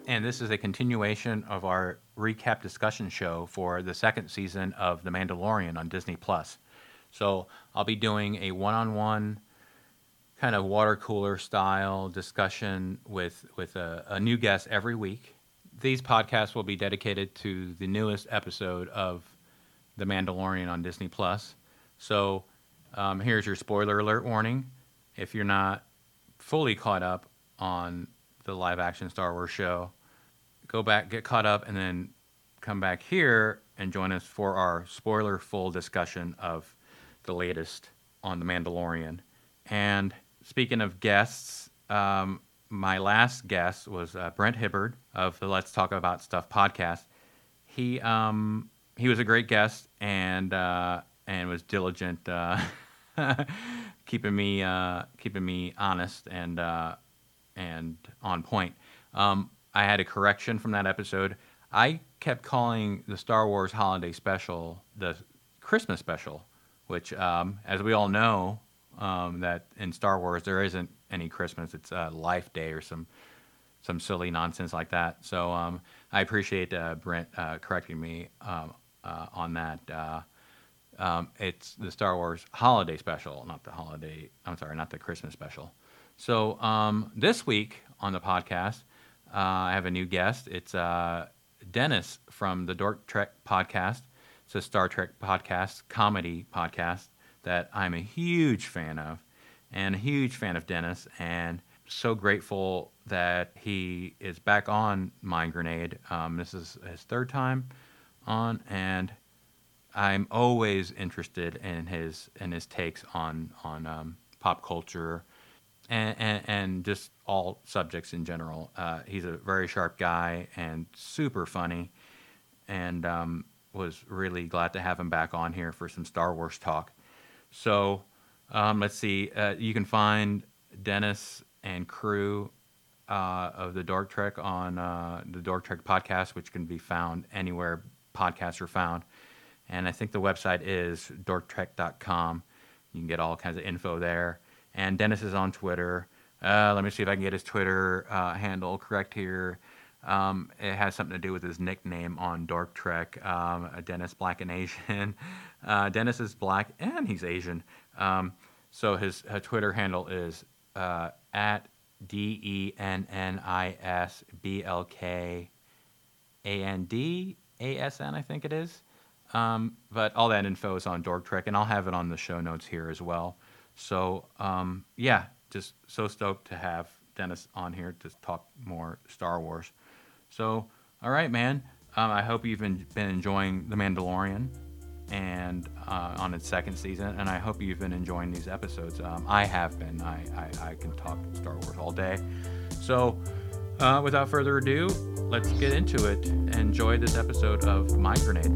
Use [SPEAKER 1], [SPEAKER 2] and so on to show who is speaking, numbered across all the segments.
[SPEAKER 1] and this is a continuation of our recap discussion show for the second season of The Mandalorian on Disney Plus. So I'll be doing a one-on-one kind of water cooler style discussion with a new guest every week. These podcasts will be dedicated to the newest episode of The Mandalorian on Disney Plus. So here's your spoiler alert warning. If you're not fully caught up on the live action Star Wars show, go back, get caught up, and then come back here and join us for our spoiler full discussion of the latest on The Mandalorian. And speaking of guests, my last guest was Brent Hibbard of the Let's Talk About Stuff podcast. He was a great guest and was diligent, keeping me honest and on point. I had a correction from that episode. I kept calling the Star Wars Holiday Special the Christmas Special, which, as we all know, that in Star Wars there isn't any Christmas. It's Life Day or some silly nonsense like that. So I appreciate Brent correcting me on that. It's the Star Wars Holiday Special, not the Christmas Special. So this week on the podcast, I have a new guest. It's Dennis from the Dork Trek podcast. It's a Star Trek podcast, comedy podcast that I'm a huge fan of, and a huge fan of Dennis, and so grateful that he is back on Mind Grenade. This is his third time on, and I'm always interested in his takes on pop culture and just all subjects in general. He's a very sharp guy and super funny, and was really glad to have him back on here for some Star Wars talk. So let's see. You can find Dennis and crew of the Dork Trek on the Dork Trek podcast, which can be found anywhere podcasts are found. And I think the website is dorktrek.com. You can get all kinds of info there. And Dennis is on Twitter. Let me see if I can get his Twitter handle correct here. It has something to do with his nickname on Dork Trek, Dennis Black and Asian. Dennis is black and he's Asian. So his Twitter handle is at DENNISBLKANDASN, I think it is. But all that info is on Dork Trek, and I'll have it on the show notes here as well. So, yeah, just so stoked to have Dennis on here to talk more Star Wars. So, all right, man. I hope you've been enjoying The Mandalorian and on its second season, and I hope you've been enjoying these episodes. I have been. I can talk Star Wars all day. So, without further ado, let's get into it and enjoy this episode of My Grenade.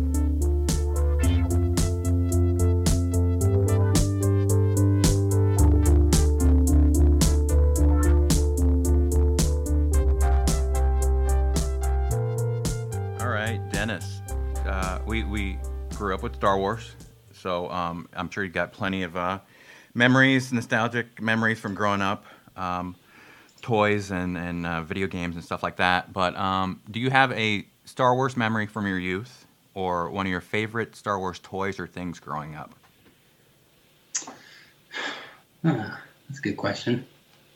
[SPEAKER 1] Dennis, we grew up with Star Wars, so I'm sure you got plenty of memories, nostalgic memories from growing up, toys and video games and stuff like that. But do you have a Star Wars memory from your youth, or one of your favorite Star Wars toys or things growing up?
[SPEAKER 2] That's a good question.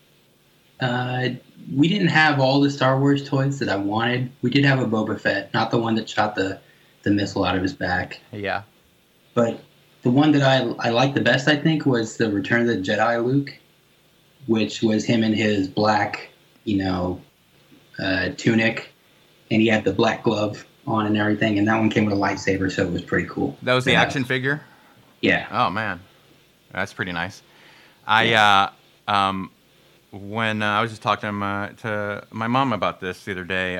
[SPEAKER 2] We didn't have all the Star Wars toys that I wanted. We did have a Boba Fett, not the one that shot the missile out of his back.
[SPEAKER 1] Yeah.
[SPEAKER 2] But the one that I liked the best, I think, was the Return of the Jedi Luke, which was him in his black, tunic, and he had the black glove on and everything, and that one came with a lightsaber, so it was pretty cool.
[SPEAKER 1] That was the action figure?
[SPEAKER 2] Yeah.
[SPEAKER 1] Oh, man. That's pretty nice. When I was just talking to my mom about this the other day,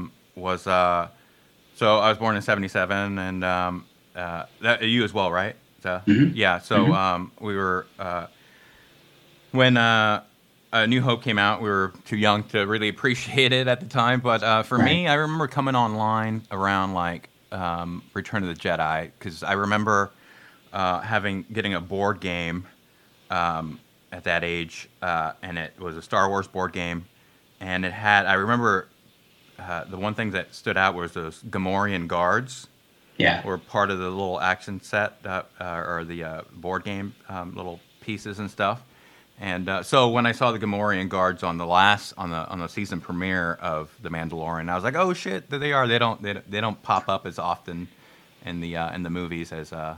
[SPEAKER 1] so I was born in 1977, and that you as well, right?
[SPEAKER 2] Mm-hmm.
[SPEAKER 1] Yeah. So we were when A New Hope came out. We were too young to really appreciate it at the time, but for me, I remember coming online around like Return of the Jedi, because I remember getting a board game. At that age, and it was a Star Wars board game, and I remember the one thing that stood out was those Gamorrean guards
[SPEAKER 2] Yeah.
[SPEAKER 1] were part of the little action set or the board game little pieces and stuff. And so when I saw the Gamorrean guards on the season premiere of The Mandalorian, I was like, oh shit, there they are. They don't pop up as often in the movies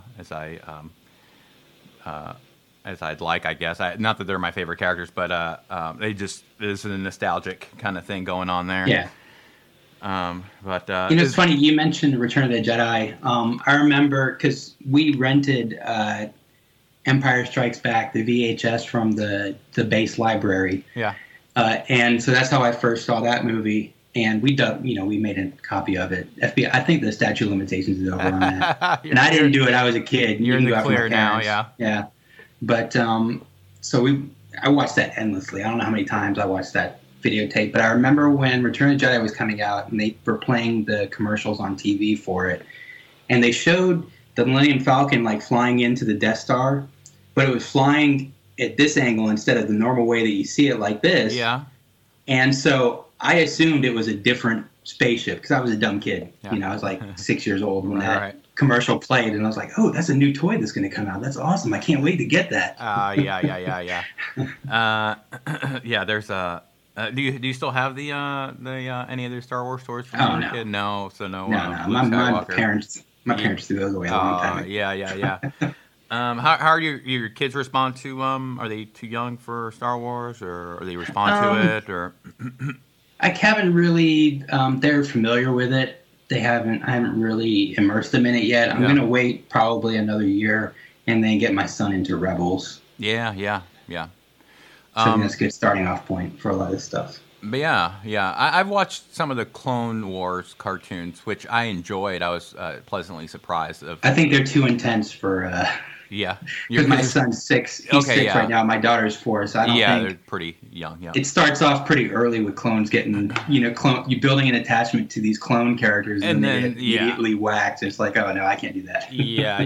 [SPEAKER 1] as I'd like, I guess. Not that they're my favorite characters, but there's a nostalgic kind of thing going on there.
[SPEAKER 2] Yeah.
[SPEAKER 1] But
[SPEAKER 2] it's funny you mentioned Return of the Jedi. I remember because we rented Empire Strikes Back, the VHS from the base library.
[SPEAKER 1] Yeah.
[SPEAKER 2] And so that's how I first saw that movie. And we made a copy of it. FBI, I think the statute of limitations is over on that. And I didn't do it. I was a kid.
[SPEAKER 1] You're in the clear now, yeah.
[SPEAKER 2] Yeah. But so I watched that endlessly. I don't know how many times I watched that videotape, but I remember when Return of the Jedi was coming out and they were playing the commercials on TV for it, and they showed the Millennium Falcon like flying into the Death Star, but it was flying at this angle instead of the normal way that you see it like this.
[SPEAKER 1] Yeah.
[SPEAKER 2] And so I assumed it was a different spaceship because I was a dumb kid.
[SPEAKER 1] Yeah.
[SPEAKER 2] I was like 6 years old when that commercial played, and I was like, oh, that's a new toy that's going to come out. That's awesome. I can't wait to get that.
[SPEAKER 1] Yeah. Yeah, there's a... do you still have the any of the Star Wars toys from when you were a kid? No, so no.
[SPEAKER 2] No. My parents threw those away a long time ago.
[SPEAKER 1] Yeah. How are your kids respond to are they too young for Star Wars, or they respond to it, or?
[SPEAKER 2] I haven't really. They're familiar with it. I haven't really immersed them in it yet. I'm gonna wait probably another year and then get my son into Rebels.
[SPEAKER 1] Yeah.
[SPEAKER 2] So that's a good starting off point for a lot of this stuff.
[SPEAKER 1] But yeah. I've watched some of the Clone Wars cartoons, which I enjoyed. I was pleasantly surprised.
[SPEAKER 2] I think they're too intense for.
[SPEAKER 1] Yeah.
[SPEAKER 2] Because my son's 6. He's 6 right now. My daughter's 4, so I don't think...
[SPEAKER 1] Yeah, they're pretty young, yeah.
[SPEAKER 2] It starts off pretty early with clones getting, you building an attachment to these clone characters, and then they get immediately whacked. It's like, oh, no, I can't do that.
[SPEAKER 1] Yeah.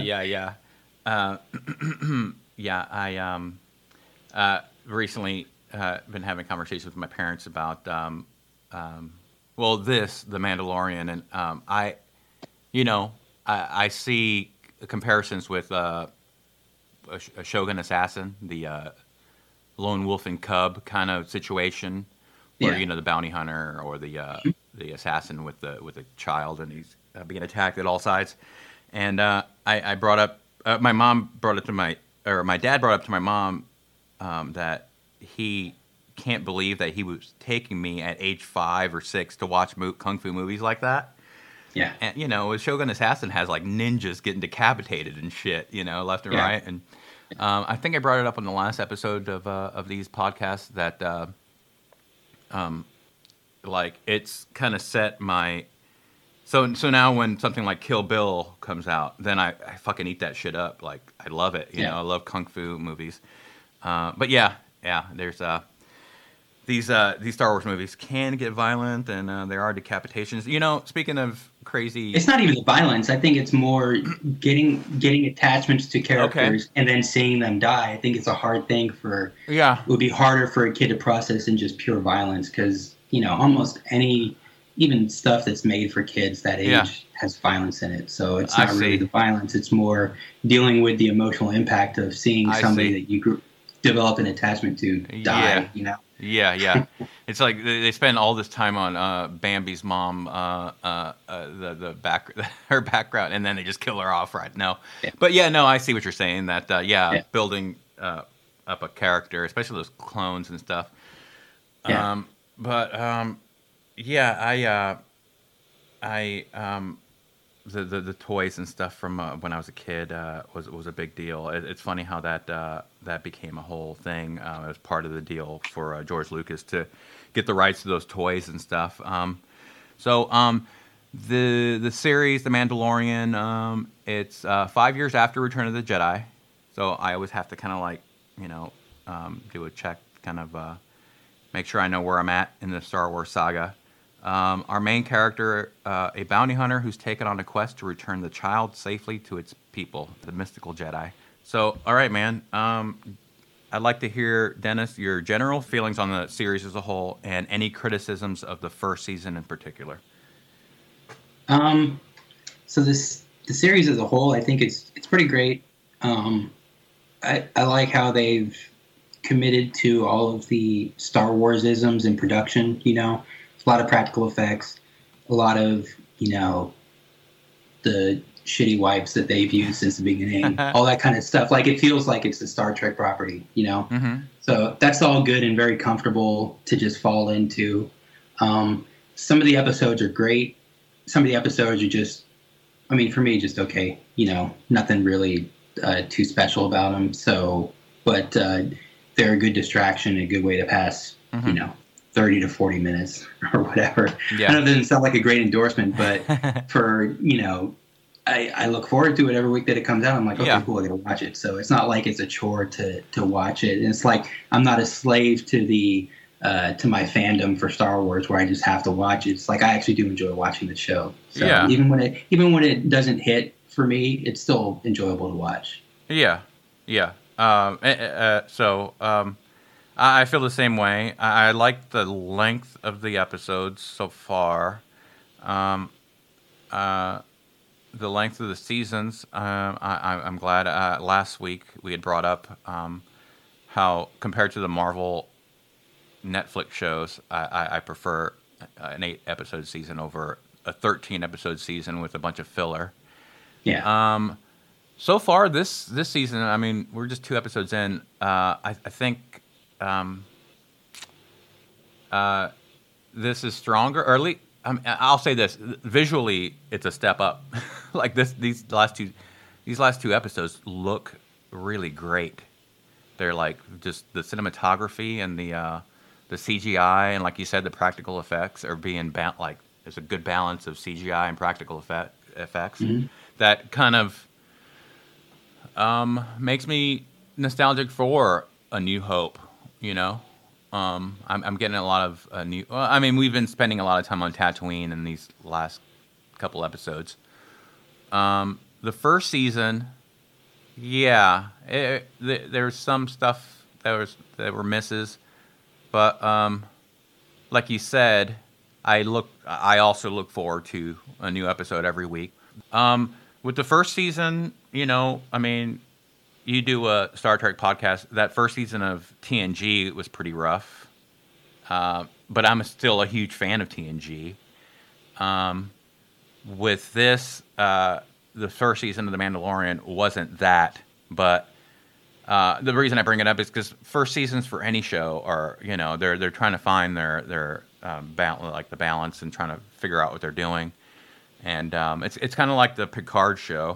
[SPEAKER 1] I recently been having conversations with my parents about, The Mandalorian, and I see comparisons with... a Shogun Assassin, the lone wolf and cub kind of situation, where the bounty hunter or the assassin with a child, and he's being attacked at all sides. And I brought up my mom brought it to my dad brought up to my mom that he can't believe that he was taking me at age 5 or 6 to watch kung fu movies like that.
[SPEAKER 2] Yeah,
[SPEAKER 1] and Shogun Assassin has like ninjas getting decapitated and shit, left and right. And I think I brought it up on the last episode of these podcasts that like it's kind of set my so now when something like Kill Bill comes out, then I fucking eat that shit up. Like I love it, I love kung fu movies. But there's these Star Wars movies can get violent, and there are decapitations. Speaking of crazy,
[SPEAKER 2] it's not even the violence. I think it's more getting attachments to characters and then seeing them die. I think it's a hard thing for. Yeah, it would be harder for a kid to process than just pure violence because almost any even stuff that's made for kids that age has violence in it. So it's not really the violence. It's more dealing with the emotional impact of seeing somebody that you develop an attachment to die.
[SPEAKER 1] Yeah. It's like they spend all this time on Bambi's mom, her background, and then they just kill her off right now. Yeah. But I see what you're saying. That building up a character, especially those clones and stuff. Yeah. The toys and stuff from when I was a kid was a big deal. It's funny how that became a whole thing. It was part of the deal for George Lucas to get the rights to those toys and stuff. The series, The Mandalorian, it's 5 years after Return of the Jedi. So I always have to kind of like do a check, kind of make sure I know where I'm at in the Star Wars saga. Our main character, a bounty hunter who's taken on a quest to return the child safely to its people, the mystical Jedi. So, all right, man. I'd like to hear, Dennis, your general feelings on the series as a whole and any criticisms of the first season in particular.
[SPEAKER 2] So the series as a whole, I think it's pretty great. I like how they've committed to all of the Star Wars isms in production. You know, a lot of practical effects, a lot of, you know, the shitty wipes that they've used since the beginning, all that kind of stuff. Like, it feels like it's a Star Trek property, you know? Mm-hmm. So that's all good and very comfortable to just fall into. Some of the episodes are great. Some of the episodes are just, I mean, for me, just okay. You know, nothing really too special about them. So, but they're a good distraction, a good way to pass, you know, 30 to 40 minutes or whatever. Yeah. I know it doesn't sound like a great endorsement, but for, you know, I look forward to it every week that it comes out. I'm like, okay, cool, I gotta watch it. So it's not like it's a chore to watch it. And it's like I'm not a slave to the to my fandom for Star Wars where I just have to watch it. It's like I actually do enjoy watching the show. So even when it doesn't hit for me, it's still enjoyable to watch.
[SPEAKER 1] Yeah. I feel the same way. I like the length of the episodes so far. The length of the seasons. I'm glad. Last week we had brought up how, compared to the Marvel Netflix shows, I prefer an 8-episode season over a 13-episode season with a bunch of filler.
[SPEAKER 2] Yeah.
[SPEAKER 1] So far this season, I mean, we're just 2 episodes in. I think this is stronger. Or at least, I'll say this: visually, it's a step up. Like these last two episodes look really great. They're like just the cinematography and the CGI, and like you said, the practical effects are being like there's a good balance of CGI and practical effects that kind of makes me nostalgic for A New Hope. You know. I'm getting a lot of new. Well, I mean, we've been spending a lot of time on Tatooine in these last couple episodes. The first season, there's some stuff that were misses, but like you said, I also look forward to a new episode every week. With the first season, you know, I mean, you do a Star Trek podcast. That first season of TNG was pretty rough, but I'm still a huge fan of TNG. With this, the first season of The Mandalorian wasn't that, but the reason I bring it up is because first seasons for any show are, you know, they're trying to find their like the balance and trying to figure out what they're doing, and it's kind of like the Picard show.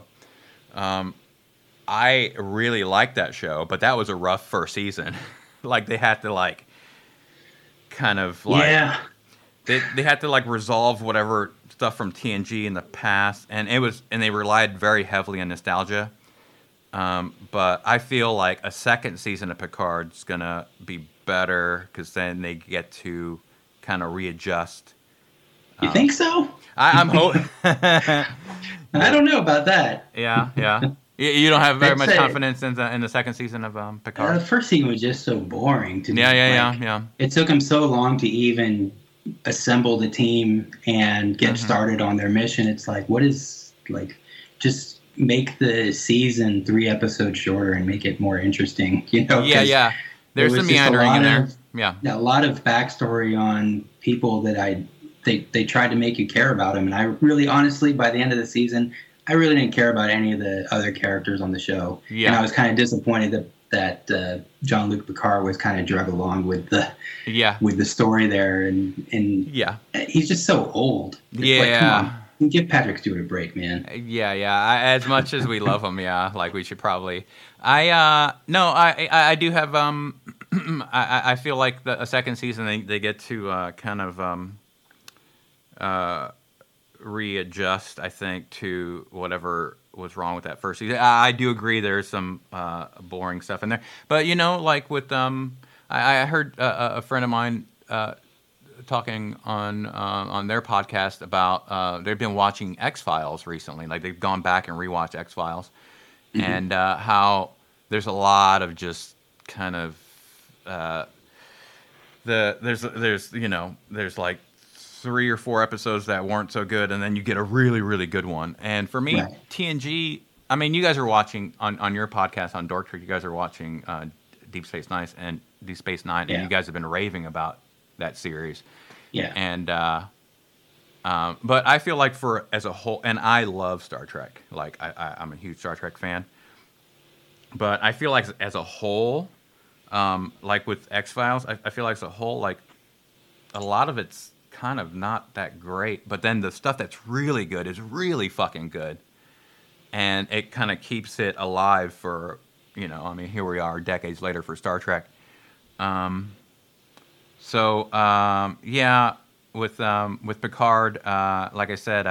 [SPEAKER 1] I really liked that show, but that was a rough first season. Like they had to like kind of like they had to like resolve whatever stuff from TNG in the past, and they relied very heavily on nostalgia. But I feel like a second season of Picard's gonna be better because then they get to kind of readjust.
[SPEAKER 2] You think so?
[SPEAKER 1] I'm hoping.
[SPEAKER 2] I don't know about that.
[SPEAKER 1] Yeah. You don't have very much confidence in the second season of Picard?
[SPEAKER 2] The first season was just so boring to me.
[SPEAKER 1] Yeah.
[SPEAKER 2] It took them so long to even assemble the team and get started on their mission. It's like, what is, like, just make the season 3 episodes shorter and make it more interesting, you know?
[SPEAKER 1] Yeah. There's some meandering in there. Yeah.
[SPEAKER 2] A lot of backstory on people that they tried to make you care about them. And I really, honestly, by the end of the season, I really didn't care about any of the other characters on the show. Yeah. And I was kind of disappointed that Jean-Luc Picard was kind of drug along with the story there. And he's just so old. It's like, come on, give Patrick Stewart a break, man.
[SPEAKER 1] Yeah. As much as we love him, like we should probably. I do have. I feel like a second season they get to kind of readjust, I think, to whatever was wrong with that first season. I do agree there's some boring stuff in there, but you know, like with I heard a friend of mine talking on their podcast about they've been watching X-Files recently. Like they've gone back and rewatched X-Files, and how there's a lot of just kind of there's like 3 or 4 episodes that weren't so good, and then you get a really, really good one. And for me, right. TNG, I mean, you guys are watching on your podcast on Dork Trick, you guys are watching Deep Space Nine, and yeah. You guys have been raving about that series.
[SPEAKER 2] Yeah.
[SPEAKER 1] And but I feel like as a whole, and I love Star Trek. Like I'm a huge Star Trek fan. But I feel like as a whole, like with X-Files, I feel like as a whole, like a lot of it's kind of not that great. But then the stuff that's really good is really fucking good. And it kind of keeps it alive for, I mean, here we are decades later for Star Trek. Yeah, with Picard, like I said,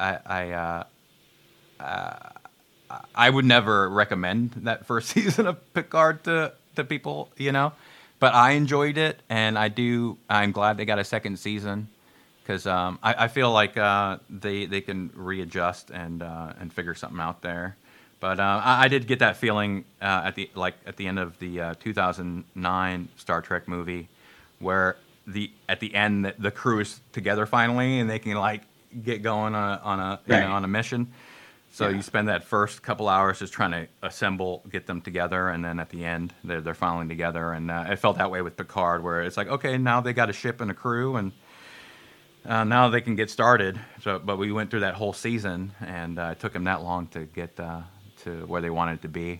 [SPEAKER 1] I would never recommend that first season of Picard to people, but I enjoyed it, and I'm glad they got a second season, because I feel like they can readjust and figure something out there. But I did get that feeling at the end of the 2009 Star Trek movie, where at the end the crew is together finally, and they can like get going on a mission. So you spend that first couple hours just trying to get them together, and then at the end they're finally together. And it felt that way with Picard, where it's like, okay, now they got a ship and a crew, and now they can get started. But we went through that whole season, and it took them that long to get to where they wanted to be.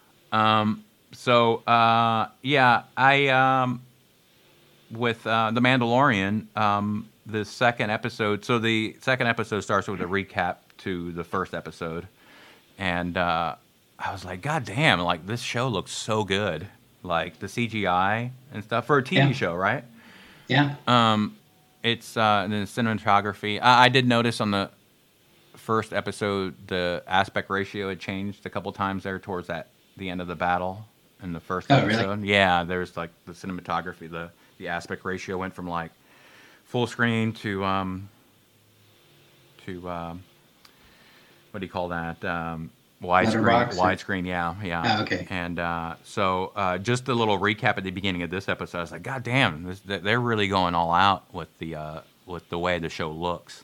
[SPEAKER 1] With The Mandalorian, the second episode. So the second episode starts with a recap to the first episode, and I was like, God damn! Like, this show looks so good. Like the CGI and stuff for a TV show, right?
[SPEAKER 2] Yeah.
[SPEAKER 1] It's the cinematography. I did notice on the first episode the aspect ratio had changed a couple times there towards the end of the battle in the first episode. Really? Yeah, there's like the cinematography, the aspect ratio went from like full screen to what do you call that? Widescreen. Yeah.
[SPEAKER 2] Oh, okay.
[SPEAKER 1] And so just a little recap at the beginning of this episode. I was like, God damn, they're really going all out with the way the show looks.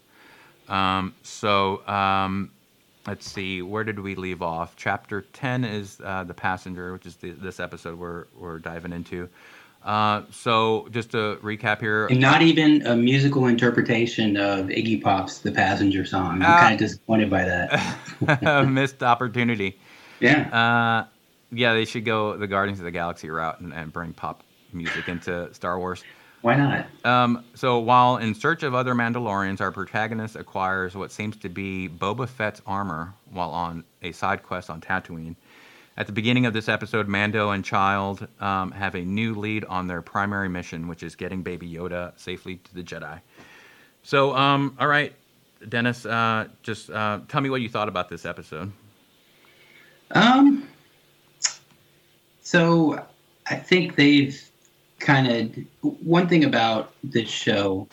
[SPEAKER 1] Let's see, where did we leave off? Chapter 10 is The Passenger, which is this episode we're diving into. So just to recap here.
[SPEAKER 2] And not even a musical interpretation of Iggy Pop's The Passenger song. I'm kind of disappointed by that.
[SPEAKER 1] Missed opportunity.
[SPEAKER 2] Yeah.
[SPEAKER 1] They should go the Guardians of the Galaxy route and bring pop music into Star Wars.
[SPEAKER 2] Why not?
[SPEAKER 1] So while in search of other Mandalorians, our protagonist acquires what seems to be Boba Fett's armor while on a side quest on Tatooine. At the beginning of this episode, Mando and Child have a new lead on their primary mission, which is getting Baby Yoda safely to the Jedi. So, all right, Dennis, just tell me what you thought about this episode.
[SPEAKER 2] So I think they've kind of, one thing about this show,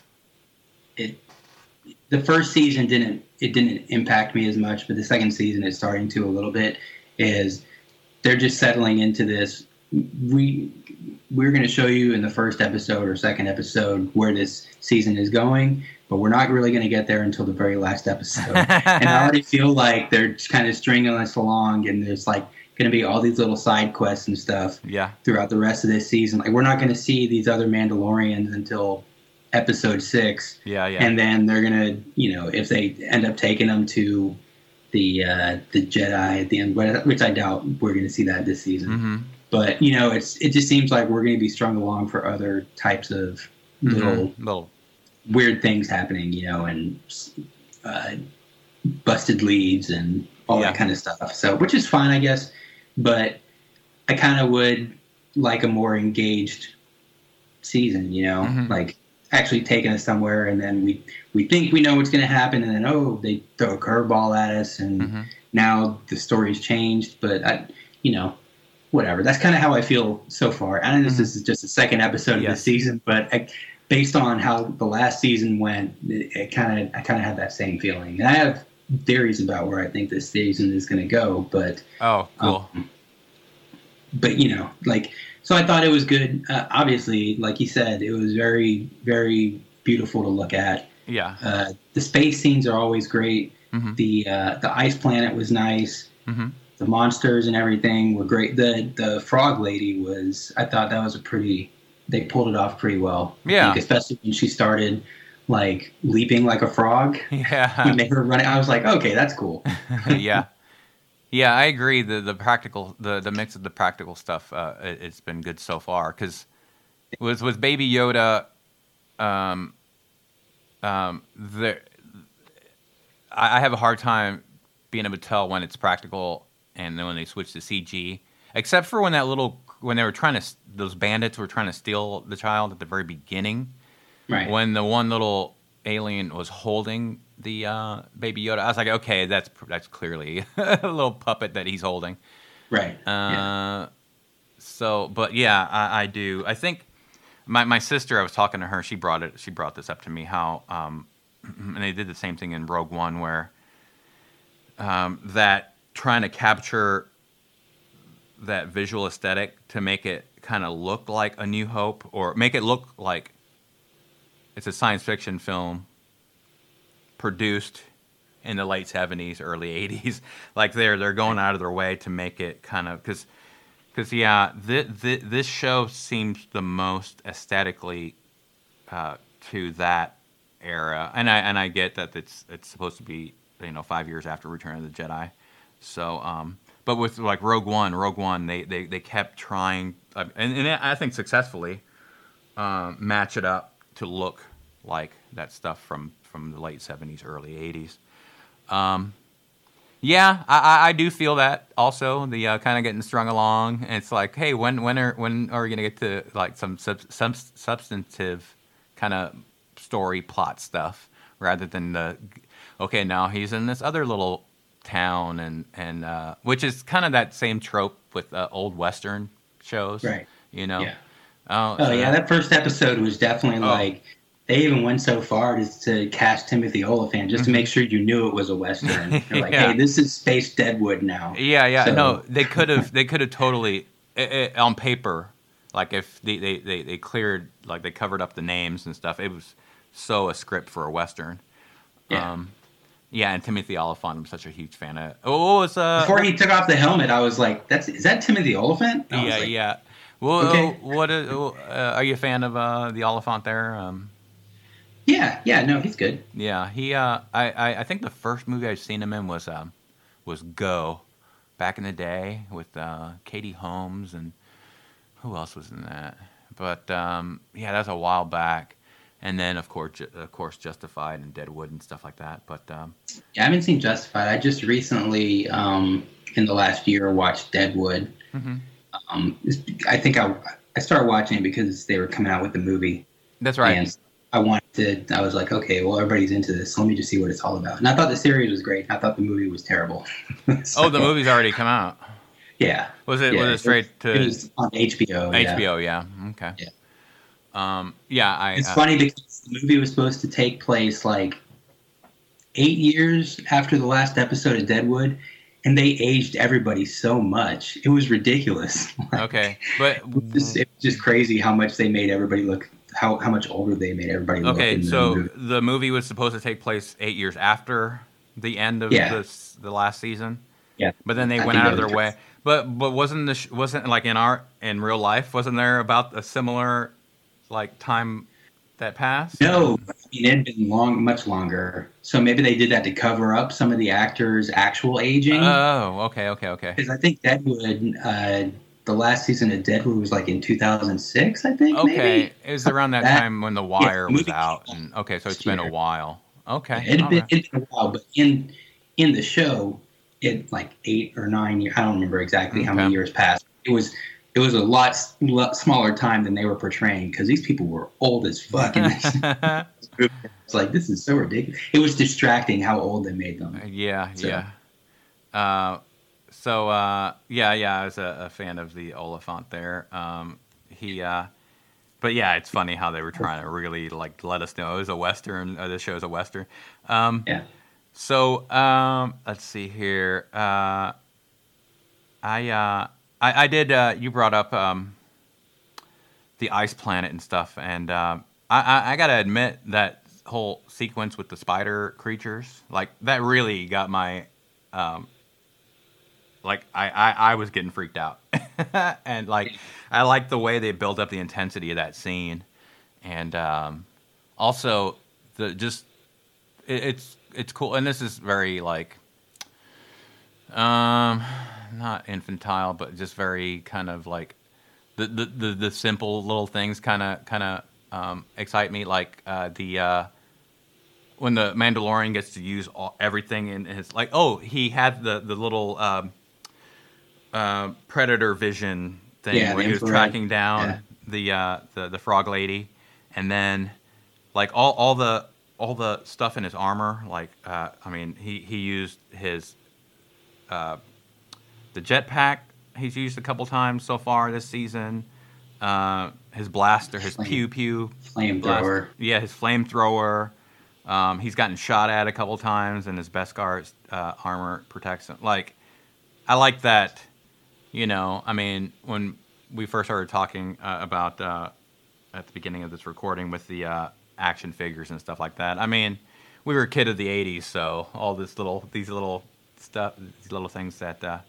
[SPEAKER 2] the first season didn't impact me as much, but the second season is starting to a little bit, is they're just settling into this. We're going to show you in the first episode or second episode where this season is going, but we're not really going to get there until the very last episode. And I already feel like they're just kind of stringing us along, and there's like going to be all these little side quests and stuff throughout the rest of this season. Like, we're not going to see these other Mandalorians until episode 6. And then they're going to, if they end up taking them to the Jedi at the end, which I doubt we're going to see that this season.
[SPEAKER 1] Mm-hmm.
[SPEAKER 2] But, it just seems like we're going to be strung along for other types of little weird things happening, and busted leads and all that kind of stuff. So, which is fine, I guess. But I kind of would like a more engaged season, like actually taking us somewhere, and then we think we know what's going to happen, and then, they throw a curveball at us, and now the story's changed. But, whatever. That's kind of how I feel so far. I know this is just the second episode of the season, but based on how the last season went, I kind of had that same feeling. And I have theories about where I think this season is going to go, but
[SPEAKER 1] cool.
[SPEAKER 2] But like So I thought it was good. Obviously, like you said, it was very, very beautiful to look at.
[SPEAKER 1] Yeah.
[SPEAKER 2] The space scenes are always great.
[SPEAKER 1] Mm-hmm.
[SPEAKER 2] The ice planet was nice.
[SPEAKER 1] Mm-hmm.
[SPEAKER 2] The monsters and everything were great. The frog lady was. I thought that was a pretty. They pulled it off pretty well.
[SPEAKER 1] Yeah.
[SPEAKER 2] I think, especially when she started like leaping like a frog.
[SPEAKER 1] Yeah.
[SPEAKER 2] When they were running, I was like, okay, that's cool.
[SPEAKER 1] Yeah. Yeah, I agree. The practical, the mix of the practical stuff, it's been good so far. Because with Baby Yoda, there, I have a hard time being able to tell when it's practical and then when they switch to CG. Except for when they were those bandits were trying to steal the child at the very beginning.
[SPEAKER 2] Right.
[SPEAKER 1] When the one little alien was holding the Baby Yoda, I was like, okay, that's clearly a little puppet that he's holding.
[SPEAKER 2] Right. Yeah.
[SPEAKER 1] So, but yeah, I do. I think my sister, I was talking to her. She brought this up to me. How and they did the same thing in Rogue One, where that trying to capture that visual aesthetic to make it kind of look like A New Hope, or make it look like it's a science fiction film produced in the late 70s, early 80s. Like they're going out of their way to make it kind of because yeah, this show seems the most aesthetically to that era, and I get that it's supposed to be 5 years after Return of the Jedi, so but with like Rogue One, they kept trying and I think successfully match it up to look like that stuff from the late 70s, early 80s. Yeah, I do feel that also, the kind of getting strung along. And it's like, hey, when are we going to get to like some substantive kind of story plot stuff rather than okay, now he's in this other little town and which is kind of that same trope with old Western shows.
[SPEAKER 2] Right.
[SPEAKER 1] Yeah.
[SPEAKER 2] Yeah, that first episode was definitely like, they even went so far to cast Timothy Olyphant just to make sure you knew it was a Western. They're like, hey, this is Space Deadwood now.
[SPEAKER 1] Yeah. So, no, they could have totally on paper, like if they cleared, like they covered up the names and stuff. It was so a script for a Western.
[SPEAKER 2] Yeah.
[SPEAKER 1] Yeah, and Timothy Olyphant, I'm such a huge fan of. It's
[SPEAKER 2] before he took off the helmet, I was like, is that Timothy Olyphant?
[SPEAKER 1] Yeah. Well, okay. Are you a fan of the Oliphant there?
[SPEAKER 2] Yeah, no, he's good.
[SPEAKER 1] Yeah, he. I think the first movie I've seen him in was Go, back in the day with Katie Holmes and who else was in that? But yeah, that's a while back. And then of course Justified and Deadwood and stuff like that. But
[SPEAKER 2] yeah, I haven't seen Justified. I just recently, in the last year, watched Deadwood.
[SPEAKER 1] Mm-hmm.
[SPEAKER 2] I think I started watching it because they were coming out with the movie.
[SPEAKER 1] That's right.
[SPEAKER 2] And I was like, okay, well, everybody's into this. So let me just see what it's all about. And I thought the series was great. I thought the movie was terrible.
[SPEAKER 1] So, the movie's already come out.
[SPEAKER 2] Yeah.
[SPEAKER 1] Was it straight to?
[SPEAKER 2] It was on HBO.
[SPEAKER 1] HBO, yeah. Okay.
[SPEAKER 2] Yeah. It's funny because the movie was supposed to take place like 8 years after the last episode of Deadwood, and they aged everybody so much. It was ridiculous.
[SPEAKER 1] Okay, but
[SPEAKER 2] it was just crazy how much they made everybody look. How much older they made everybody look.
[SPEAKER 1] Okay, so the movie was supposed to take place 8 years after the end of the last season.
[SPEAKER 2] Yeah,
[SPEAKER 1] but then they went out of their way. But wasn't like in real life? Wasn't there about a similar like time that passed?
[SPEAKER 2] No, I mean, it had been much longer. So maybe they did that to cover up some of the actors' actual aging.
[SPEAKER 1] Oh, okay.
[SPEAKER 2] Because I think Deadwood. The last season of Deadwood was like in 2006, I think.
[SPEAKER 1] Okay,
[SPEAKER 2] maybe?
[SPEAKER 1] It was around that time when The Wire was out. And okay, so it's been a while. Okay,
[SPEAKER 2] it'd been a while, but in the show, it like 8 or 9 years. I don't remember exactly how many years passed. It was a lot smaller time than they were portraying because these people were old as fuck. It's like, this is so ridiculous. It was distracting how old they made them.
[SPEAKER 1] Yeah. So, I was a fan of the Oliphant there. But yeah, it's funny how they were trying to really like let us know it was a Western. This show is a Western.
[SPEAKER 2] Yeah.
[SPEAKER 1] So, let's see here. I did. You brought up the ice planet and stuff. And I gotta admit that whole sequence with the spider creatures, like that really got my like I was getting freaked out. And like I like the way they built up the intensity of that scene. And also the just it's cool. And this is very like not infantile, but just very kind of like the simple little things kind of excite me. Like when the Mandalorian gets to use everything in his, like, oh, he had the little predator vision thing when he was tracking down the frog lady, and then like all the stuff in his armor. Like I mean, he used his the jetpack. He's used a couple times so far this season. His blaster, his pew
[SPEAKER 2] flamethrower.
[SPEAKER 1] Yeah, his flamethrower. He's gotten shot at a couple times, and his Beskar armor protects him. Like, I like that. You know, I mean, when we first started talking about at the beginning of this recording with the action figures and stuff like that. I mean, we were a kid of the '80s, so all these little things that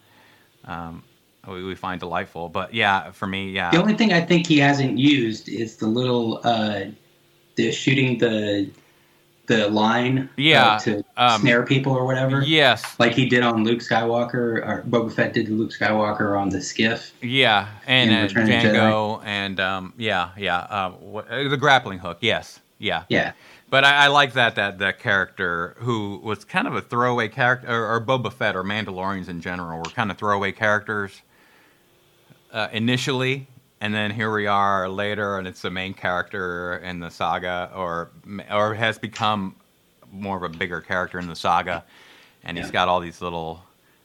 [SPEAKER 1] we find delightful. But yeah, for me, yeah.
[SPEAKER 2] The only thing I think he hasn't used is the little the shooting the line to snare people or whatever.
[SPEAKER 1] Yes.
[SPEAKER 2] Like he did on Luke Skywalker, or Boba Fett did to Luke Skywalker on the skiff.
[SPEAKER 1] Yeah, and Django, and the grappling hook. Yes, yeah.
[SPEAKER 2] Yeah.
[SPEAKER 1] But I like that character who was kind of a throwaway character, or Boba Fett or Mandalorians in general were kind of throwaway characters initially. And then here we are later, and it's the main character in the saga, or has become more of a bigger character in the saga, and he's got all these little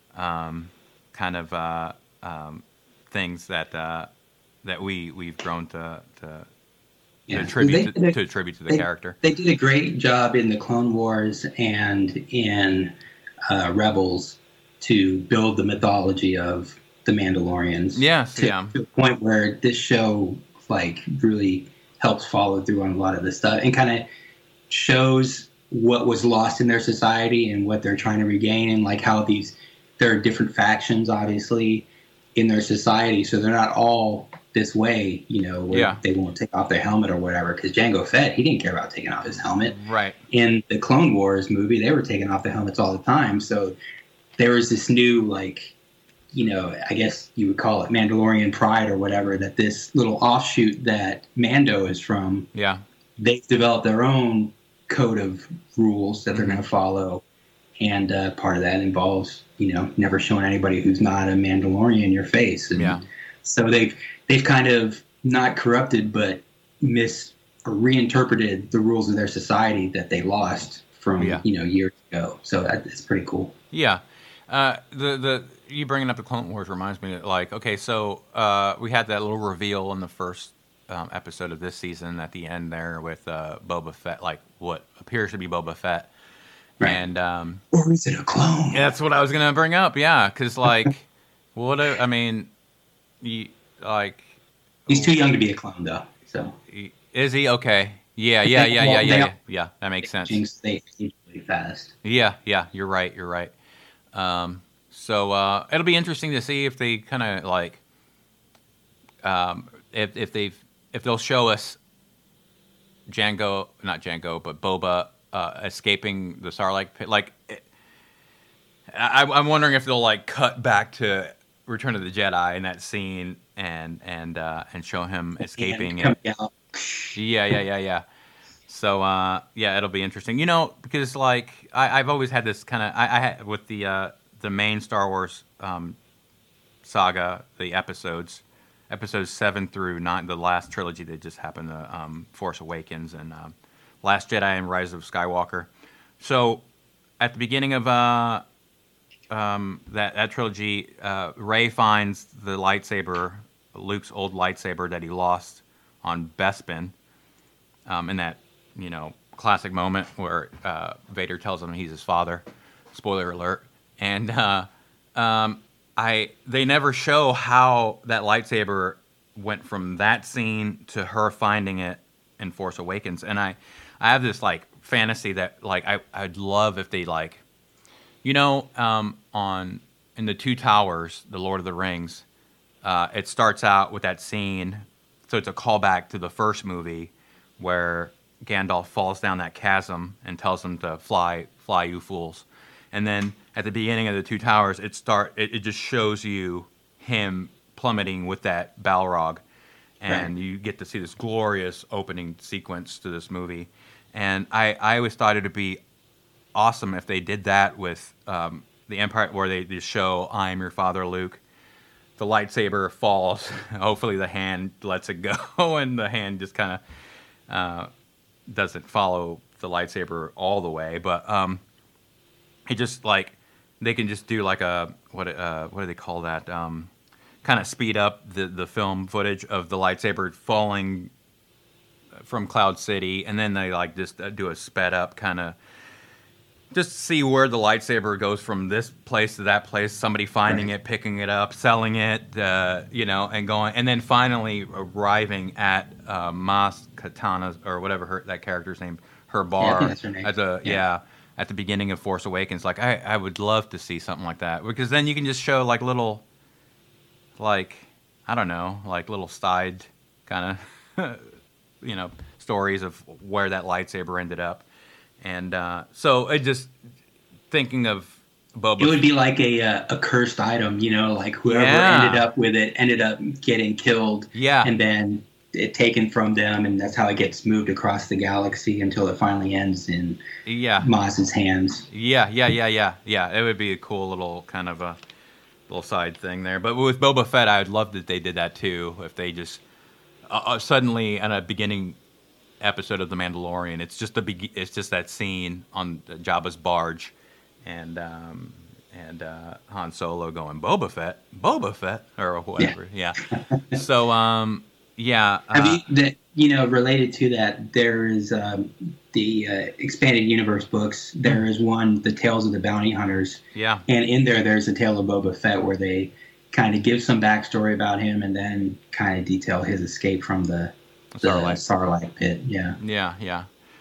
[SPEAKER 1] kind of things that we've grown to attribute to the character.
[SPEAKER 2] They did a great job in the Clone Wars and in Rebels to build the mythology of the Mandalorians.
[SPEAKER 1] Yes,
[SPEAKER 2] to the point where this show like really helps follow through on a lot of this stuff and kind of shows what was lost in their society and what they're trying to regain, and like how there are different factions obviously in their society, so they're not all this way, you know, where they won't take off their helmet or whatever, because Jango Fett, he didn't care about taking off his helmet.
[SPEAKER 1] Right.
[SPEAKER 2] In the Clone Wars movie, they were taking off the helmets all the time, so there was this new, like, you know, I guess you would call it Mandalorian pride or whatever, that this little offshoot that Mando is from, they've developed their own code of rules that they're going to follow. And part of that involves, you know, never showing anybody who's not a Mandalorian your face. And so they've kind of not corrupted, but reinterpreted the rules of their society that they lost from, you know, years ago. So it's pretty cool.
[SPEAKER 1] Yeah. You bringing up the Clone Wars reminds me, like, okay, so we had that little reveal in the first episode of this season at the end there with Boba Fett, like what appears to be Boba Fett. Right. And
[SPEAKER 2] or is it a clone?
[SPEAKER 1] That's what I was gonna bring up. Yeah, because like, I mean, he's
[SPEAKER 2] too young to be a clone, though. So
[SPEAKER 1] is he? Okay. Yeah. That makes sense.
[SPEAKER 2] They age really fast.
[SPEAKER 1] Yeah. You're right. So it'll be interesting to see if they kind of like, if they'll show us not Django, but Boba escaping the Sarlacc pit. Like, I'm wondering if they'll like cut back to Return of the Jedi in that scene and show him escaping. Yeah. So it'll be interesting. You know, because like I've always had this kind of I had with the main Star Wars saga, the episodes 7 through 9, the last trilogy that just happened, Force Awakens and Last Jedi and Rise of Skywalker. So at the beginning of that trilogy, Rey finds the lightsaber, Luke's old lightsaber that he lost on Bespin, in that, you know, classic moment where Vader tells him he's his father. Spoiler alert. And they never show how that lightsaber went from that scene to her finding it in Force Awakens, and I have this like fantasy that like I'd love if they like, on in the Two Towers, the Lord of the Rings, it starts out with that scene, so it's a callback to the first movie where Gandalf falls down that chasm and tells them to fly, you fools, and then at the beginning of the Two Towers, it just shows you him plummeting with that Balrog, and you get to see this glorious opening sequence to this movie. And I always thought it would be awesome if they did that with the Empire, where they just show "I am your father, Luke." The lightsaber falls. Hopefully, the hand lets it go, and the hand just kind of doesn't follow the lightsaber all the way. But it just like they can just do like a what do they call that? Kind of speed up the film footage of the lightsaber falling from Cloud City, and then they like just do a sped up kind of just see where the lightsaber goes from this place to that place. Somebody finding it, picking it up, selling it, and going, and then finally arriving at Maz Kanata's or whatever that character's name, her bar
[SPEAKER 2] that's her name.
[SPEAKER 1] At the beginning of Force Awakens. Like I would love to see something like that, because then you can just show like little, like I don't know, like little side kind of stories of where that lightsaber ended up. And so I just thinking of Boba.
[SPEAKER 2] It would be like a cursed item, like whoever ended up with it ended up getting killed.
[SPEAKER 1] Yeah.
[SPEAKER 2] And then it taken from them, and that's how it gets moved across the galaxy until it finally ends in Maz's hands.
[SPEAKER 1] Yeah. It would be a cool little kind of a little side thing there. But with Boba Fett, I would love that they did that too. If they just suddenly at a beginning episode of The Mandalorian, it's just that scene on Jabba's barge, and Han Solo going Boba Fett, or whatever. Yeah. So
[SPEAKER 2] Have you related to that? There is the expanded universe books. There is one, the Tales of the Bounty Hunters.
[SPEAKER 1] Yeah.
[SPEAKER 2] And in there's a tale of Boba Fett where they kind of give some backstory about him and then kind of detail his escape from the Sarlacc pit.
[SPEAKER 1] Yeah.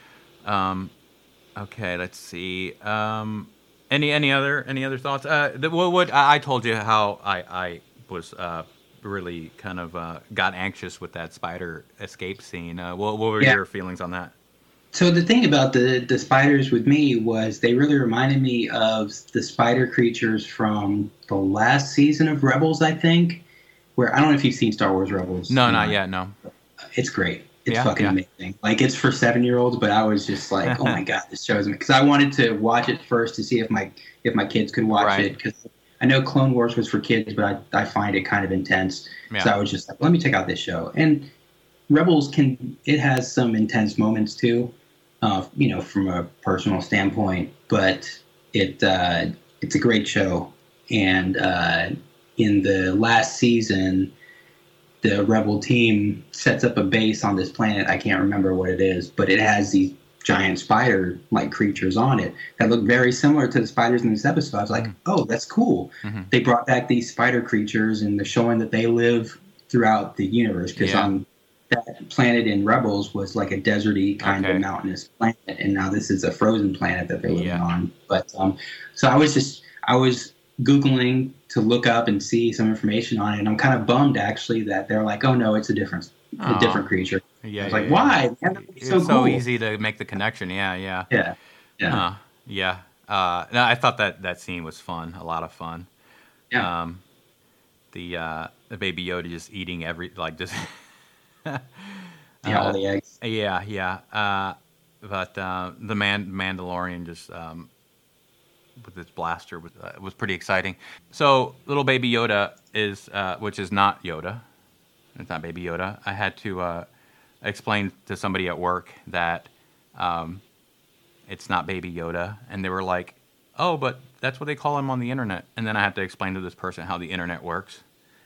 [SPEAKER 1] Okay, let's see. Any other thoughts? I told you how I was really kind of got anxious with that spider escape scene. What were your feelings on that?
[SPEAKER 2] So the thing about the spiders with me was they really reminded me of the spider creatures from the last season of Rebels, I think. Where I don't know if you've seen Star Wars Rebels.
[SPEAKER 1] No, not yet. No.
[SPEAKER 2] It's great. It's fucking amazing. Like, it's for 7-year-olds, but I was just like, oh my god, this shows me, because I wanted to watch it first to see if my kids could watch it, because I know Clone Wars was for kids, but I find it kind of intense. So I was just like, let me check out this show. And Rebels has some intense moments too, from a personal standpoint, but it's a great show. And in the last season, the Rebel team sets up a base on this planet. I can't remember what it is, but it has these giant spider-like creatures on it that look very similar to the spiders in this episode. I was like, oh, that's cool. Mm-hmm. They brought back these spider creatures, and they're showing that they live throughout the universe, because that planet in Rebels was like a deserty kind of mountainous planet, and now this is a frozen planet that they're living on. But so I was Googling to look up and see some information on it, and I'm kind of bummed actually that they're like, oh no, it's a different creature. I was like, why?
[SPEAKER 1] It's so easy to make the connection. Yeah. No, I thought that scene was fun, a lot of fun.
[SPEAKER 2] Yeah.
[SPEAKER 1] The Baby Yoda just eating all
[SPEAKER 2] the eggs.
[SPEAKER 1] Yeah. But the Mandalorian just with its blaster was pretty exciting. So little Baby Yoda is, which is not Yoda. It's not Baby Yoda. I had to explain to somebody at work that it's not Baby Yoda, and they were like, "Oh, but that's what they call him on the internet." And then I had to explain to this person how the internet works.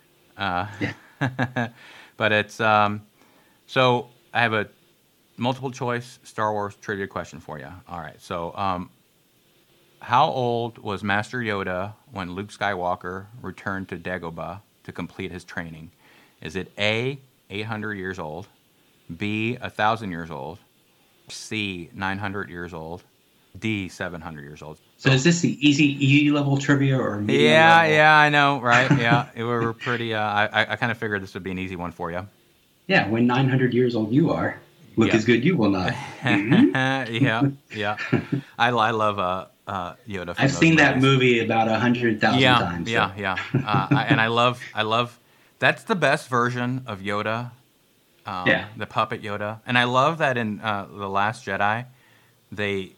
[SPEAKER 1] But it's so I have a multiple choice Star Wars trivia question for you. All right, so how old was Master Yoda when Luke Skywalker returned to Dagobah to complete his training? Is it A, 800 years old, B, 1,000 years old, C, 900 years old, D, 700 years old?
[SPEAKER 2] So is this the easy level trivia or medium
[SPEAKER 1] level? Yeah, I know, right? Yeah, we were pretty. I kind of figured this would be an easy one for you.
[SPEAKER 2] Yeah, when 900 years old you are, look as good you will not.
[SPEAKER 1] Yeah. I love Yoda.
[SPEAKER 2] I've seen that movie about 100,000 times.
[SPEAKER 1] So. Yeah. And I love. That's the best version of Yoda. The puppet Yoda, and I love that in The Last Jedi, they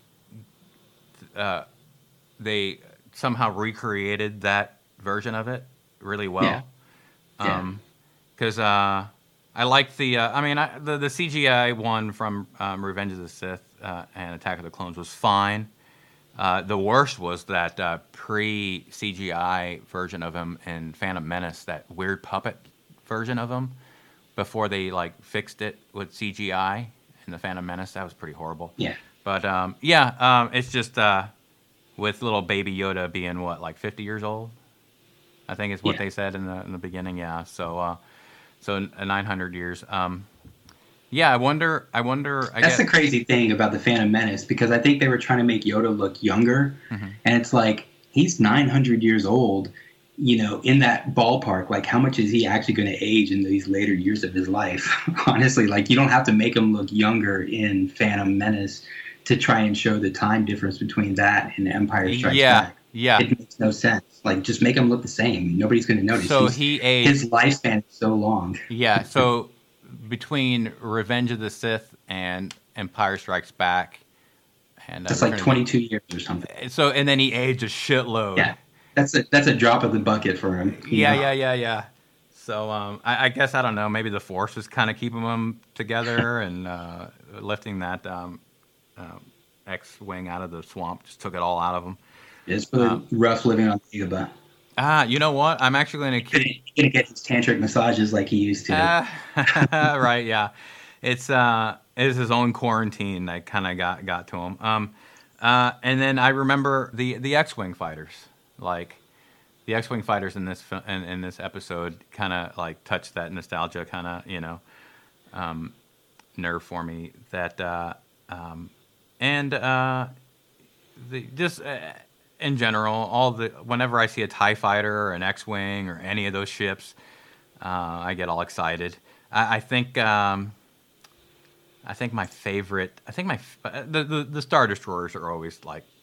[SPEAKER 1] somehow recreated that version of it really well. Because I like the the CGI one from Revenge of the Sith and Attack of the Clones was fine. The worst was that pre-CGI version of him in Phantom Menace, that weird puppet version of him before they fixed it with CGI in the Phantom Menace. That was pretty horrible.
[SPEAKER 2] Yeah.
[SPEAKER 1] But it's just with little baby Yoda being 50 years old, I think is what they said in the beginning. Yeah. So 900 years. I wonder.
[SPEAKER 2] That's the crazy thing about the Phantom Menace, because I think they were trying to make Yoda look younger, and it's like he's 900 years old. In that ballpark, how much is he actually going to age in these later years of his life? Honestly, you don't have to make him look younger in Phantom Menace to try and show the time difference between that and Empire Strikes Back.
[SPEAKER 1] Yeah.
[SPEAKER 2] It makes no sense. Just make him look the same. Nobody's going to notice.
[SPEAKER 1] So he aged.
[SPEAKER 2] His lifespan is so long.
[SPEAKER 1] Yeah, so between Revenge of the Sith and Empire Strikes Back, and
[SPEAKER 2] that's 22 years or something.
[SPEAKER 1] So, and then he aged a shitload.
[SPEAKER 2] Yeah. That's a drop of the bucket for him.
[SPEAKER 1] Yeah. So I guess, I don't know, maybe the Force was kind of keeping them together and lifting that X-Wing out of the swamp, just took it all out of them.
[SPEAKER 2] It's really rough living on Dagobah.
[SPEAKER 1] You know what? I'm actually going to keep...
[SPEAKER 2] He's going to get his tantric massages like he used to.
[SPEAKER 1] Right, yeah. It's his own quarantine that kind of got to him. And then I remember the X-Wing fighters. The X-Wing fighters in this episode kind of touched that nostalgia kind of nerve for me. That in general, whenever I see a TIE fighter or an X-Wing or any of those ships, I get all excited. I think my favorite. The Star Destroyers are always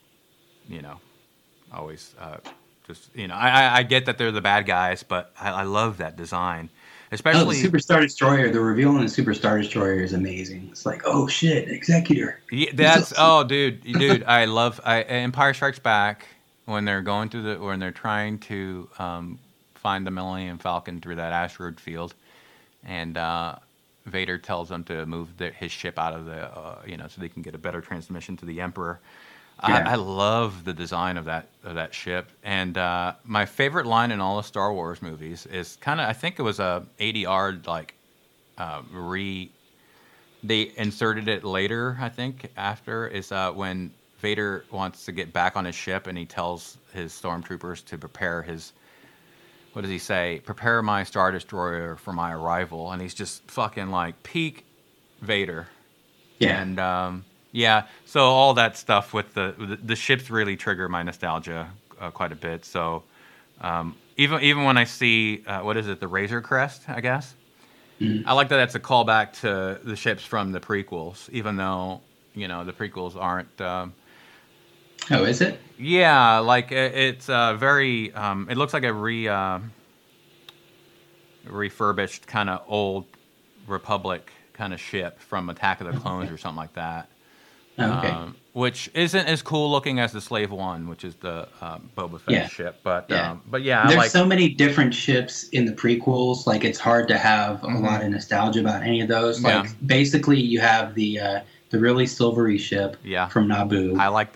[SPEAKER 1] I get that they're the bad guys, but I love that design. Especially
[SPEAKER 2] the Super Star Destroyer, the reveal in the Super Star Destroyer is amazing. It's oh shit, Executor.
[SPEAKER 1] Yeah, that's dude. I love Empire Strikes Back when they're going through when they're trying to find the Millennium Falcon through that asteroid field, and Vader tells them to move his ship out of the so they can get a better transmission to the Emperor. I love the design of that ship, and my favorite line in all the Star Wars movies is I think it was a ADR they inserted it later, I think after, is when Vader wants to get back on his ship and he tells his stormtroopers to prepare his, what does he say? Prepare my Star Destroyer for my arrival, and he's just fucking peak Vader.
[SPEAKER 2] Yeah.
[SPEAKER 1] And so all that stuff with the ships really trigger my nostalgia quite a bit. So even when I see what is it, the Razor Crest, I guess, I like that that's a callback to the ships from the prequels, even though the prequels aren't.
[SPEAKER 2] Oh, is it?
[SPEAKER 1] Yeah, it's very. It looks like a refurbished kind of old Republic kind of ship from Attack of the Clones or something like that.
[SPEAKER 2] Okay.
[SPEAKER 1] Which isn't as cool looking as the Slave One, which is the Boba Fett ship. But
[SPEAKER 2] there's so many different ships in the prequels. It's hard to have a lot of nostalgia about any of those. Basically, you have the really silvery ship from Naboo.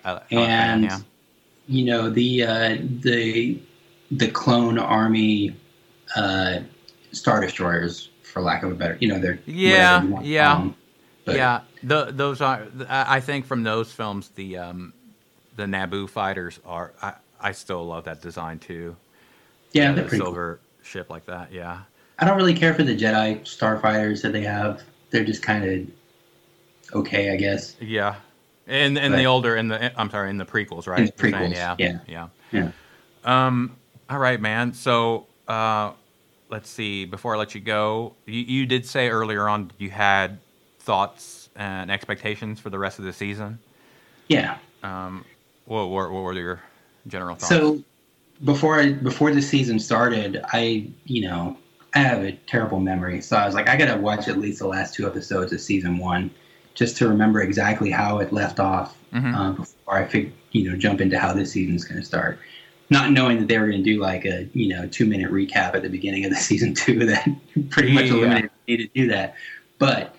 [SPEAKER 2] The clone army Star Destroyers, for lack of a better, they're
[SPEAKER 1] those are. I think from those films, the Naboo fighters are. I still love that design too.
[SPEAKER 2] Yeah, they're pretty
[SPEAKER 1] silver ship like that. Yeah.
[SPEAKER 2] I don't really care for the Jedi starfighters that they have. They're just kind of okay, I guess.
[SPEAKER 1] Yeah, in the older in the prequels, right?
[SPEAKER 2] In the prequels,
[SPEAKER 1] yeah. All right, man. So let's see. Before I let you go, you did say earlier on you had thoughts and expectations for the rest of the season.
[SPEAKER 2] Yeah.
[SPEAKER 1] What were your general thoughts?
[SPEAKER 2] So before the season started, I have a terrible memory, so I was like, I gotta watch at least the last 2 episodes of season 1 just to remember exactly how it left off before I jump into how this season's going to start. Not knowing that they were going to do like a 2-minute recap at the beginning of the season 2 that pretty much eliminated me to do that. But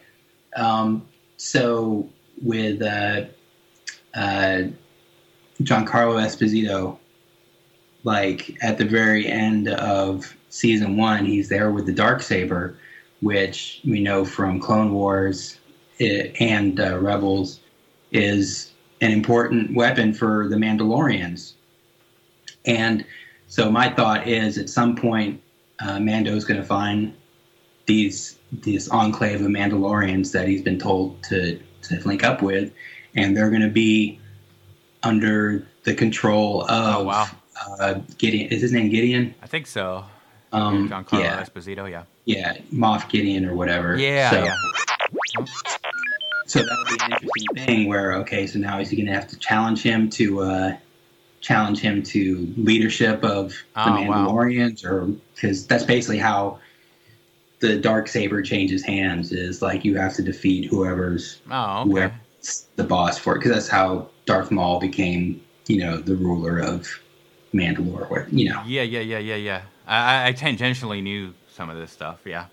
[SPEAKER 2] so with Giancarlo Esposito, like at the very end of season 1, he's there with the Darksaber, which we know from Clone Wars and Rebels is an important weapon for the Mandalorians. And so my thought is at some point Mando's going to find this enclave of Mandalorians that he's been told to link up with, and they're going to be under the control of Gideon. Is his name Gideon?
[SPEAKER 1] I think so. Giancarlo Esposito,
[SPEAKER 2] yeah, Moff Gideon or whatever. So that would be an interesting thing where, so now is he going to have to challenge him to leadership of the Mandalorians? Or because that's basically how the Darksaber changes hands, is like you have to defeat whoever's the boss for it, because that's how Darth Maul became, the ruler of Mandalore.
[SPEAKER 1] Yeah. I tangentially knew some of this stuff. Yeah.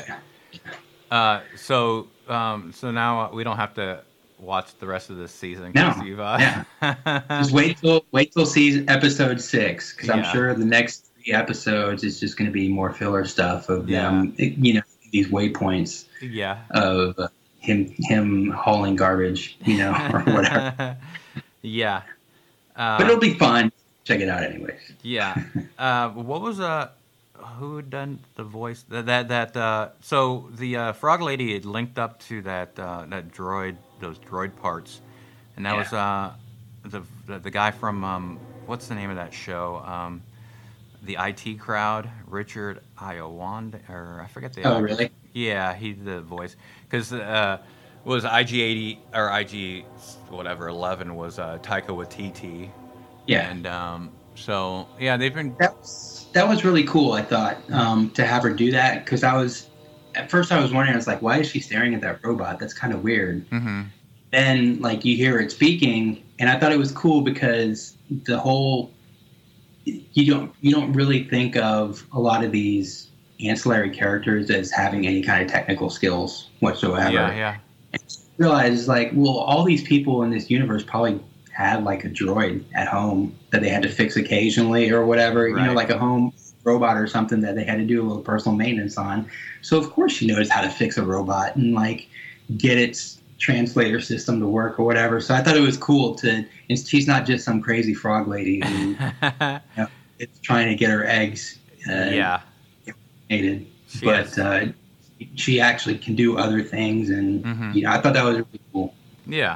[SPEAKER 1] So now we don't have to watch the rest of this season.
[SPEAKER 2] No. Just wait till season episode 6, because I'm sure the next 3 episodes is just going to be more filler stuff of them. These waypoints.
[SPEAKER 1] Yeah.
[SPEAKER 2] Of him hauling garbage, or whatever.
[SPEAKER 1] Yeah.
[SPEAKER 2] But it'll be fun. Check it out, anyways.
[SPEAKER 1] Yeah. What was who had done the voice? So the Frog Lady had linked up to that droid, those droid parts, and that was the guy from what's the name of that show? The IT Crowd, Richard Iowand, or I forget the.
[SPEAKER 2] Oh, really?
[SPEAKER 1] Yeah, he's the voice, because was IG-80 or IG whatever 11 was Taika Waititi.
[SPEAKER 2] Yeah.
[SPEAKER 1] And so they've been.
[SPEAKER 2] That was really cool, I thought, to have her do that, because at first I was wondering, I was like, why is she staring at that robot? That's kind of weird.
[SPEAKER 1] Mm-hmm.
[SPEAKER 2] Then, like, you hear it speaking, and I thought it was cool because the whole, you don't really think of a lot of these ancillary characters as having any kind of technical skills whatsoever.
[SPEAKER 1] Yeah.
[SPEAKER 2] And you realize, like, well, all these people in this universe probably had like a droid at home that they had to fix occasionally or whatever,
[SPEAKER 1] right.
[SPEAKER 2] Like a home robot or something that they had to do a little personal maintenance on. So of course she knows how to fix a robot and like get its translator system to work or whatever. So I thought it was cool and she's not just some crazy frog lady who it's trying to get her eggs impregnated. But she actually can do other things, and I thought that was really cool.
[SPEAKER 1] Yeah.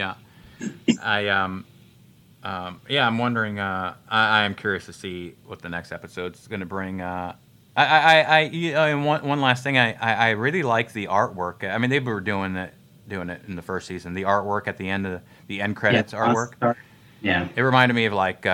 [SPEAKER 1] I'm wondering. I am curious to see what the next episode is going to bring. One last thing. I really like the artwork. I mean, they were doing it in the first season. The artwork at the end of the end credits artwork.
[SPEAKER 2] Yeah,
[SPEAKER 1] it reminded me of like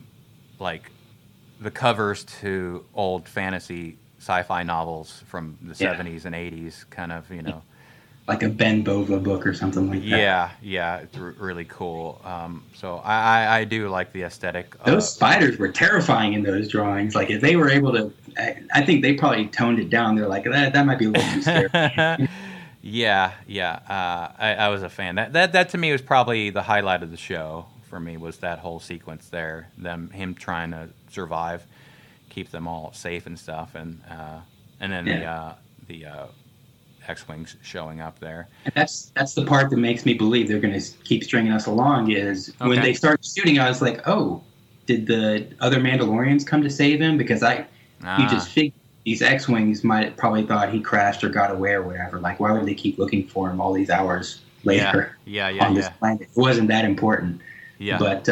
[SPEAKER 1] the covers to old fantasy sci-fi novels from the 70s and 80s, kind of,
[SPEAKER 2] like a Ben Bova book or something like that.
[SPEAKER 1] Yeah, it's really cool. So I do like the aesthetic.
[SPEAKER 2] Those spiders were terrifying in those drawings. Like if they were able to, I think they probably toned it down. They're like, that might be a little too scary.
[SPEAKER 1] Yeah. I was a fan. That to me was probably the highlight of the show for me, was that whole sequence there. Him trying to survive, keep them all safe and stuff, and then the X-Wings showing up there.
[SPEAKER 2] And that's the part that makes me believe they're going to keep stringing us along, is when they start shooting, I was like, oh, did the other Mandalorians come to save him? Because you just figured these X-wings might probably thought he crashed or got away or whatever. Like, why would they keep looking for him all these hours later on this planet? It wasn't that important.
[SPEAKER 1] Yeah.
[SPEAKER 2] But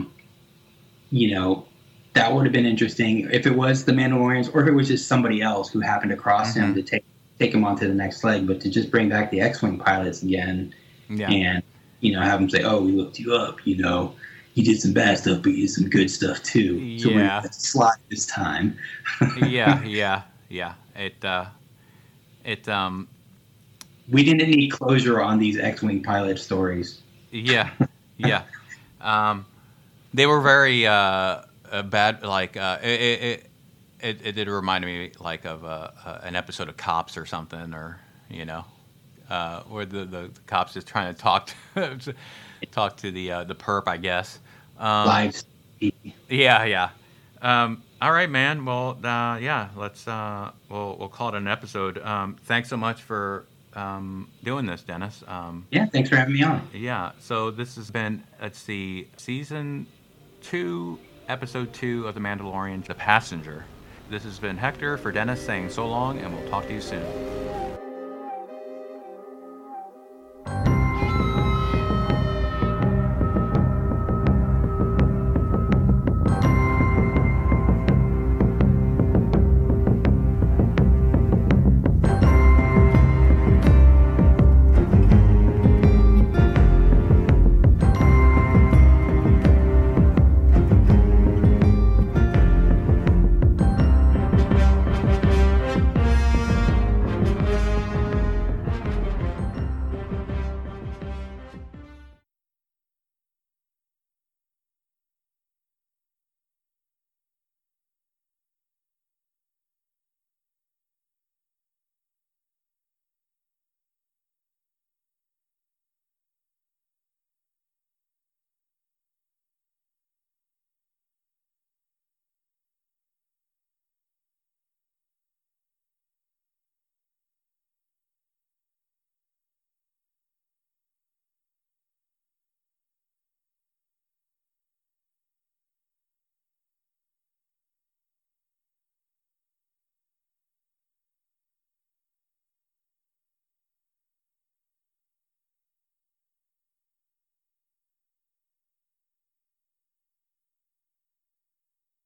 [SPEAKER 2] that would have been interesting if it was the Mandalorians, or if it was just somebody else who happened to cross him to take him on to the next leg. But to just bring back the X-wing pilots again, and have them say, "Oh, we looked you up. You did some bad stuff, but you did some good stuff too. So we're gonna slot this time."
[SPEAKER 1] yeah.
[SPEAKER 2] We didn't need closure on these X-wing pilot stories.
[SPEAKER 1] Yeah. They were very bad. Like it did remind me like of an episode of Cops or something, or where the cops is trying to talk to the perp, I guess.
[SPEAKER 2] Lives.
[SPEAKER 1] Yeah. All right, man. Well, let's we'll call it an episode. Thanks so much for doing this, Dennis.
[SPEAKER 2] Thanks for having me on.
[SPEAKER 1] Yeah. So this has been, let's see, season 2, episode 2 of The Mandalorian, The Passenger. This has been Hector for Dennis saying so long, and we'll talk to you soon.